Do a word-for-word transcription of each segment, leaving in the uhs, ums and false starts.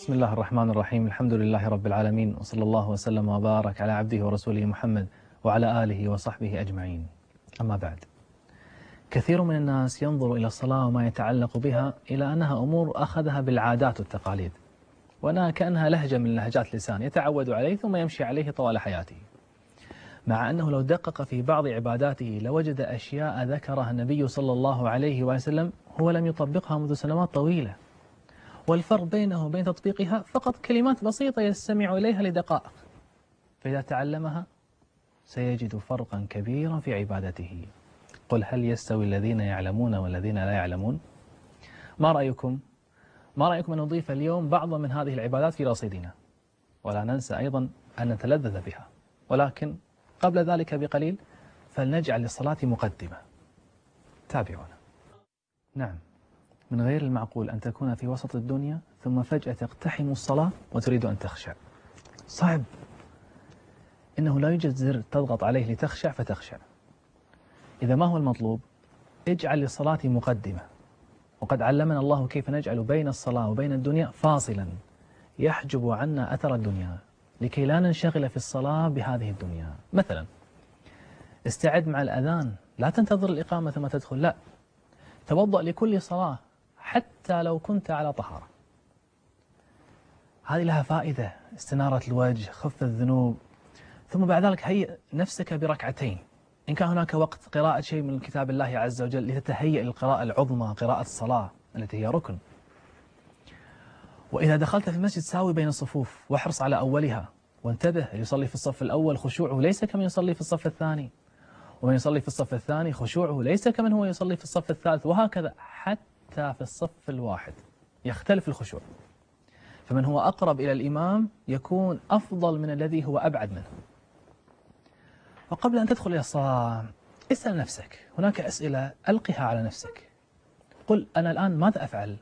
بسم الله الرحمن الرحيم. الحمد لله رب العالمين، وصلى الله وسلم وبارك على عبده ورسوله محمد وعلى آله وصحبه أجمعين. أما بعد، كثير من الناس ينظر إلى الصلاة وما يتعلق بها إلى أنها أمور أخذها بالعادات والتقاليد، وأنها كأنها لهجة من لهجات لسان يتعود عليه ثم يمشي عليه طوال حياته، مع أنه لو دقق في بعض عباداته لوجد أشياء ذكرها النبي صلى الله عليه وسلم هو لم يطبقها منذ سنوات طويلة، والفرق بينه وبين تطبيقها فقط كلمات بسيطة يستمع إليها لدقائق، فإذا تعلمها سيجد فرقا كبيرا في عبادته. قل هل يستوي الذين يعلمون والذين لا يعلمون؟ ما رأيكم؟ ما رأيكم أن نضيف اليوم بعضا من هذه العبادات في رصيدنا، ولا ننسى أيضا أن نتلذذ بها، ولكن قبل ذلك بقليل فلنجعل للصلاة مقدمة. تابعونا. نعم، من غير المعقول أن تكون في وسط الدنيا ثم فجأة تقتحم الصلاة وتريد أن تخشع. صعب. إنه لا يوجد زر تضغط عليه لتخشع فتخشع. إذا ما هو المطلوب؟ اجعل للصلاة مقدمة. وقد علمنا الله كيف نجعل بين الصلاة وبين الدنيا فاصلا يحجب عنا أثر الدنيا، لكي لا ننشغل في الصلاة بهذه الدنيا. مثلا استعد مع الأذان، لا تنتظر الإقامة ثم تدخل، لا، توضأ لكل صلاة حتى لو كنت على طهارة. هذه لها فائدة، استنارة الوجه، خف الذنوب. ثم بعد ذلك هيئ نفسك بركعتين، إن كان هناك وقت قراءة شيء من كتاب الله عز وجل لتتهيأ للقراءة العظمى، قراءة الصلاة التي هي ركن. وإذا دخلت في المسجد ساوي بين الصفوف واحرص على أولها، وانتبه، يصلي في الصف الأول خشوعه ليس كمن يصلي في الصف الثاني، ومن يصلي في الصف الثاني خشوعه ليس كمن هو يصلي في الصف الثالث، وهكذا حتى في الصف الواحد يختلف الخشوع. فمن هو أقرب إلى الإمام يكون أفضل من الذي هو أبعد منه. وقبل أن تدخل إلى الصلاة اسأل نفسك، هناك أسئلة ألقها على نفسك. قل أنا الآن ماذا أفعل؟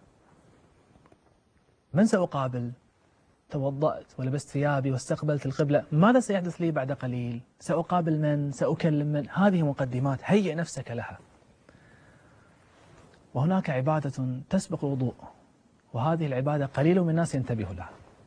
من سأقابل؟ توضأت ولبست ثيابي واستقبلت القبلة، ماذا سيحدث لي بعد قليل؟ سأقابل من؟ سأكلم من؟ هذه مقدمات، هيئ نفسك لها. وهناك عبادة تسبق الوضوء، وهذه العبادة قليل من الناس ينتبه لها،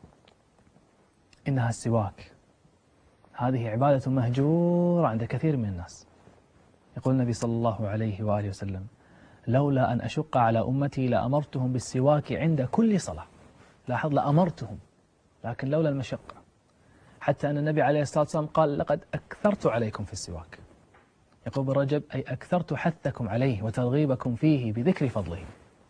إنها السواك. هذه عبادة مهجورة عند كثير من الناس. يقول النبي صلى الله عليه وآله وسلم: لولا أن أشق على أمتي لأمرتهم بالسواك عند كل صلاة. لاحظ، لأمرتهم، لكن لولا المشقة، حتى أن النبي عليه الصلاة والسلام قال: لقد أكثرت عليكم في السواك. يقول ابن رجب: أي أكثرت حثكم عليه وترغيبكم فيه بذكر فضله.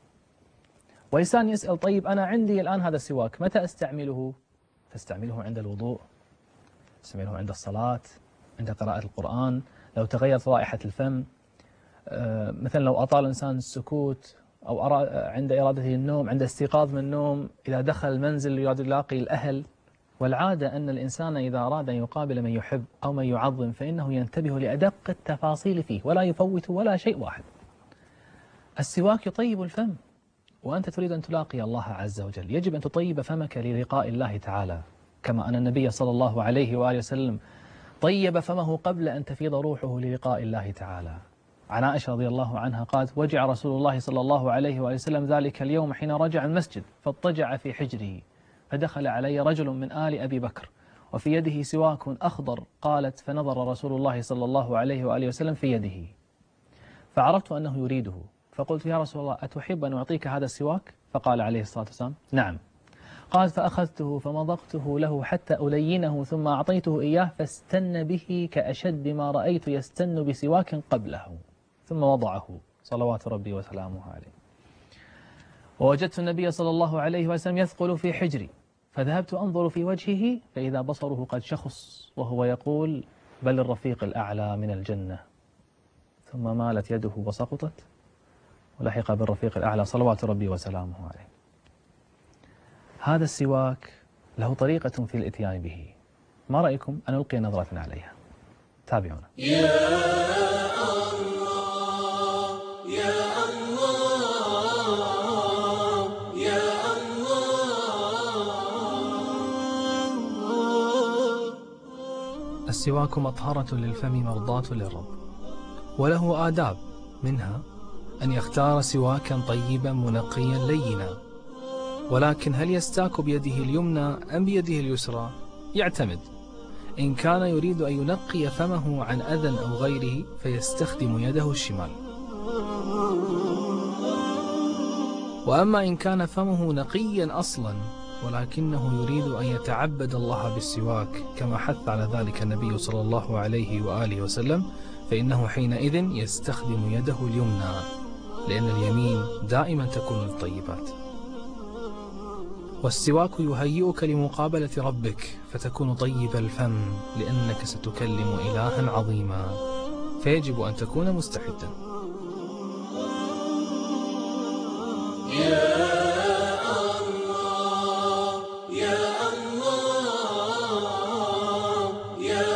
وإنسان يسأل: طيب أنا عندي الآن هذا السواك، متى أستعمله؟ تستعمله عند الوضوء، تستعمله عند الصلاة، عند قراءة القرآن، لو تغيرت رائحة الفم، مثلا لو أطال الإنسان السكوت، أو عند إرادته النوم، عند استيقاظ من النوم، إذا دخل المنزل يراد يلاقي الأهل. والعادة أن الإنسان إذا أراد أن يقابل من يحب أو من يعظم فإنه ينتبه لأدق التفاصيل فيه ولا يفوت ولا شيء واحد. السواك يطيب الفم، وأنت تريد أن تلاقي الله عز وجل، يجب أن تطيب فمك للقاء الله تعالى، كما أن النبي صلى الله عليه وآله وسلم طيب فمه قبل أن تفيض روحه للقاء الله تعالى. عن عائشة رضي الله عنها قالت: وجع رسول الله صلى الله عليه وآله وسلم ذلك اليوم حين رجع المسجد فاضطجع في حجره، فدخل علي رجل من آل أبي بكر وفي يده سواك أخضر، قالت: فنظر رسول الله صلى الله عليه وآله وسلم في يده فعرفت أنه يريده، فقلت: يا رسول الله أتحب أن أعطيك هذا السواك؟ فقال عليه الصلاة والسلام: نعم. قال: فأخذته فمضغته له حتى ألينه ثم أعطيته إياه فاستن به كأشد ما رأيت يستن بسواك قبله، ثم وضعه صلوات ربي وسلامه عليه. ووجدت النبي صلى الله عليه وسلم يثقل في حجري، فذهبت أنظر في وجهه فإذا بصره قد شخص وهو يقول: بل الرفيق الأعلى من الجنة. ثم مالت يده وسقطت ولحق بالرفيق الأعلى صلوات ربي وسلامه عليه. هذا السواك له طريقة في الإتيان به، ما رأيكم أن نلقي نظرة عليها؟ تابعونا. يا الله يا الله يا الله. السواك مطهرة للفم مرضاة للرب، وله آداب، منها أن يختار سواكا طيبا منقيا لينا، ولكن هل يستاك بيده اليمنى أم بيده اليسرى؟ يعتمد. إن كان يريد أن ينقي فمه عن أذى أو غيره فيستخدم يده الشمال. وأما إن كان فمه نقيا أصلا ولكنه يريد أن يتعبد الله بالسواك كما حث على ذلك النبي صلى الله عليه وآله وسلم، فإنه حينئذ يستخدم يده اليمنى، لأن اليمين دائما تكون للطيبات. والسواك يهيئك لمقابلة ربك فتكون طيب الفم، لأنك ستكلم إلها عظيما، فيجب أن تكون مستعدا. يا الله يا الله يا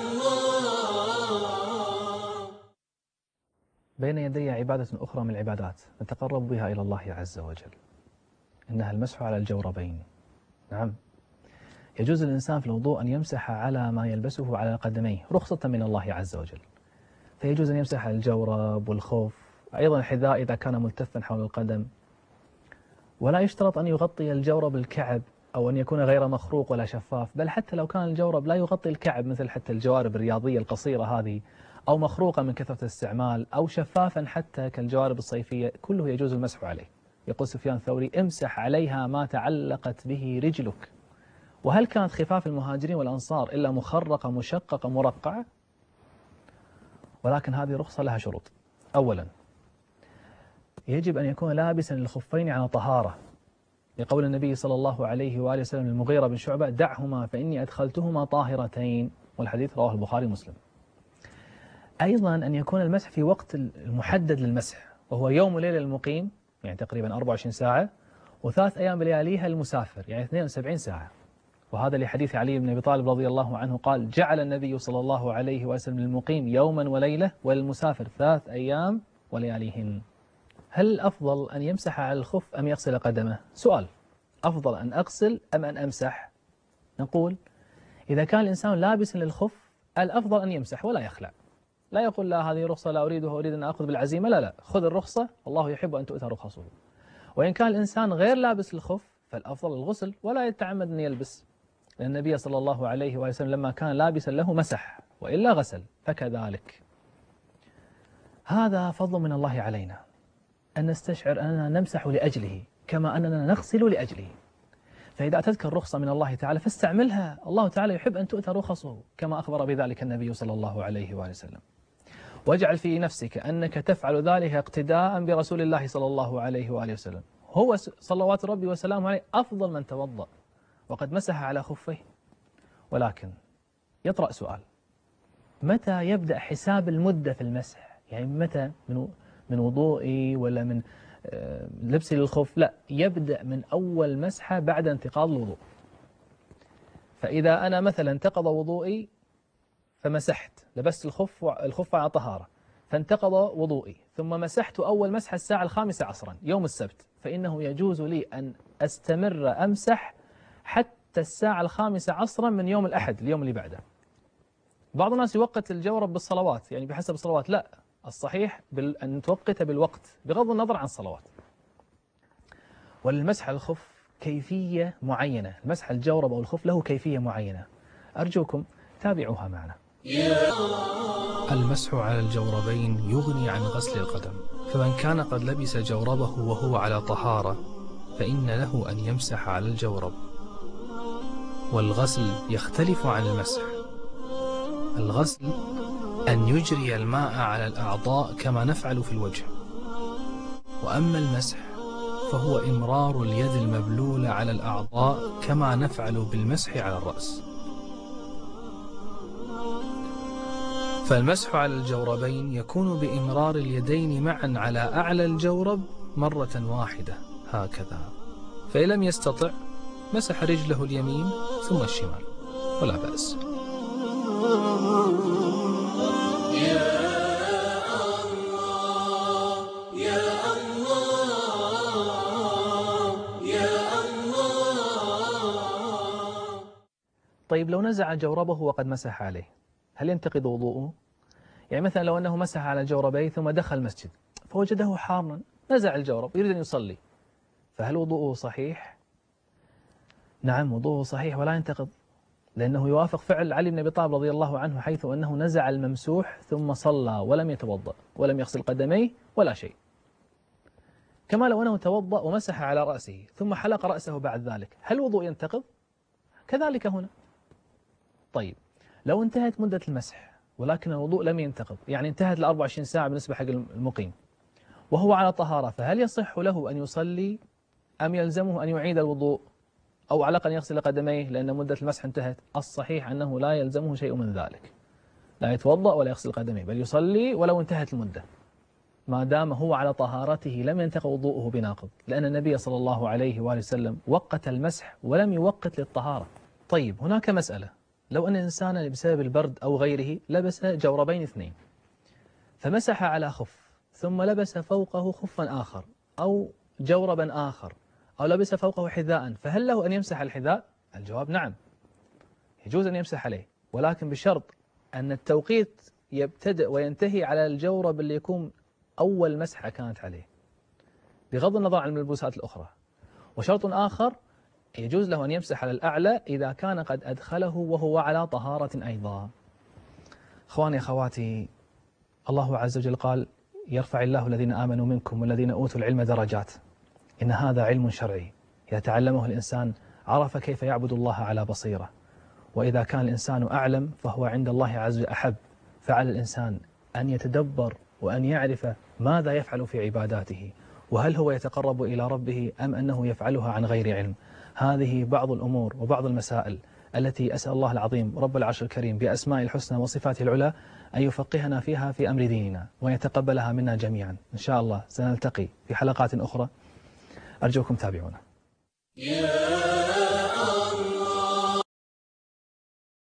الله. بين يدي عبادة أخرى من العبادات نتقرب بها إلى الله عز وجل، إنها المسح على الجوربين. نعم، يجوز للإنسان في الوضوء أن يمسح على ما يلبسه على قدميه رخصة من الله عز وجل، فيجوز أن يمسح على الجورب والخف، أيضا الحذاء إذا كان ملتفا حول القدم، ولا يشترط أن يغطي الجورب الكعب أو أن يكون غير مخروق ولا شفاف، بل حتى لو كان الجورب لا يغطي الكعب مثل حتى الجوارب الرياضية القصيرة هذه، أو مخروقة من كثرة الاستعمال، أو شفافا حتى كالجوارب الصيفية، كله يجوز المسح عليه. يقول سفيان الثوري: امسح عليها ما تعلقت به رجلك. وهل كانت خفاف المهاجرين والأنصار إلا مخرقة مشققة مرقعة؟ ولكن هذه رخصة لها شروط. أولا، يجب أن يكون لابسا للخفين على طهارة، لقول النبي صلى الله عليه وآله وسلم للمغيرة بن شعبة: دعهما فإني أدخلتهما طاهرتين، والحديث رواه البخاري ومسلم. أيضا أن يكون المسح في وقت المحدد للمسح، وهو يوم وليلة للمقيم يعني تقريبا أربع وعشرين ساعة، وثلاث أيام بلياليها للمسافر يعني اثنين وسبعين ساعة. وهذا لحديث علي بن أبي طالب رضي الله عنه قال: جعل النبي صلى الله عليه وسلم للمقيم يوما وليلة وللمسافر ثلاث أيام ولياليهن. هل الأفضل أن يمسح على الخف أم يغسل قدمه؟ سؤال: أفضل أن أغسل أم أن أمسح؟ نقول: إذا كان الإنسان لابسا للخف الأفضل أن يمسح ولا يخلع، لا يقول لا هذه رخصة لا أريدها أريد أن أخذ بالعزيمة، لا لا، خذ الرخصة، الله يحب أن تؤتى رخصه. وإن كان الإنسان غير لابس الخف فالأفضل الغسل ولا يتعمد أن يلبس، لأن النبي صلى الله عليه وسلم لما كان لابسا له مسح وإلا غسل، فكذلك. هذا فضل من الله علينا أن نستشعر أننا نمسح لأجله كما أننا نغسل لأجله. فإذا أتتك الرخصة من الله تعالى فاستعملها، الله تعالى يحب أن تؤتى رخصه كما أخبر بذلك النبي صلى الله عليه وآله وسلم. واجعل في نفسك أنك تفعل ذلك اقتداء برسول الله صلى الله عليه وآله وسلم، هو صلوات ربي وسلامه عليه أفضل من توضأ وقد مسح على خفيه. ولكن يطرأ سؤال: متى يبدأ حساب المدة في المسح؟ يعني متى؟ من من وضوئي ولا من لبسي للخف؟ لا، يبدأ من أول مسحة بعد انتقاض الوضوء. فإذا أنا مثلا انتقض وضوئي فمسحت، لبست الخف الخف على طهارة، فانتقض وضوئي، ثم مسحت أول مسحة الساعة الخامسة عصرا يوم السبت، فإنه يجوز لي أن أستمر أمسح حتى الساعة الخامسة عصرا من يوم الأحد اليوم اللي بعده. بعض الناس يوقت الجورب بالصلوات، يعني بحسب الصلوات، لا، الصحيح أن توقت بالوقت بغض النظر عن الصلوات. وللمسح على الخف كيفية معينة، المسح الجورب أو الخف له كيفية معينة، أرجوكم تابعوها معنا. المسح على الجوربين يغني عن غسل القدم، فمن كان قد لبس جوربه وهو على طهارة فإن له أن يمسح على الجورب. والغسل يختلف عن المسح. الغسل أن يجري الماء على الأعضاء كما نفعل في الوجه، وأما المسح فهو إمرار اليد المبلولة على الأعضاء كما نفعل بالمسح على الرأس. فالمسح على الجوربين يكون بإمرار اليدين معا على أعلى الجورب مرة واحدة هكذا، فإن لم يستطع مسح رجله اليمين ثم الشمال ولا بأس. طيب لو نزع جوربه وقد مسح عليه هل ينتقض وضوءه؟ يعني مثلا لو أنه مسح على جوربيه ثم دخل المسجد فوجده حارا، نزع الجورب يريد أن يصلي، فهل وضوءه صحيح نعم وضوءه صحيح ولا ينتقض، لأنه يوافق فعل علي بن أبي طالب رضي الله عنه، حيث أنه نزع الممسوح ثم صلى ولم يتوضأ ولم يغسل قدميه ولا شيء. كما لو أنه توضأ ومسح على رأسه ثم حلق رأسه بعد ذلك، هل الوضوء ينتقض؟ كذلك هنا. طيب لو انتهت مدة المسح ولكن الوضوء لم ينتقض، يعني انتهت ال أربع وعشرين ساعة بالنسبة حق المقيم وهو على طهارة، فهل يصح له أن يصلي أم يلزمه أن يعيد الوضوء أو على الأقل يغسل قدميه لأن مدة المسح انتهت؟ الصحيح أنه لا يلزمه شيء من ذلك، لا يتوضأ ولا يغسل قدميه، بل يصلي ولو انتهت المدة ما دام هو على طهارته لم ينتقض وضوءه بناقض، لأن النبي صلى الله عليه وآله وسلم وقت المسح ولم يوقت للطهارة. طيب هناك مسألة، لو أن إنسانا بسبب البرد أو غيره لبس جوربين اثنين فمسح على خف ثم لبس فوقه خفا آخر أو جوربا آخر أو لبس فوقه حذاء، فهل له أن يمسح الحذاء؟ الجواب نعم، يجوز أن يمسح عليه، ولكن بشرط أن التوقيت يبتدئ وينتهي على الجورب اللي يكون أول مسحة كانت عليه بغض النظر عن الملبوسات الأخرى. وشرط آخر يجوز له أن يمسح على الأعلى إذا كان قد أدخله وهو على طهارة أيضا. أخواني أخواتي، الله عز وجل قال: يرفع الله الذين آمنوا منكم والذين أوتوا العلم درجات. إن هذا علم شرعي إذا تعلمه الإنسان عرف كيف يعبد الله على بصيرة، وإذا كان الإنسان أعلم فهو عند الله عز وجل أحب، فعلى الإنسان أن يتدبر وأن يعرف ماذا يفعل في عباداته، وهل هو يتقرب إلى ربه أم أنه يفعلها عن غير علم. هذه بعض الأمور وبعض المسائل التي أسأل الله العظيم رب العرش الكريم بأسماء الحسنى وصفاته العلى أن يفقهنا فيها في أمر ديننا وأن يتقبلها منا جميعا. إن شاء الله سنلتقي في حلقات أخرى، أرجوكم تابعونا.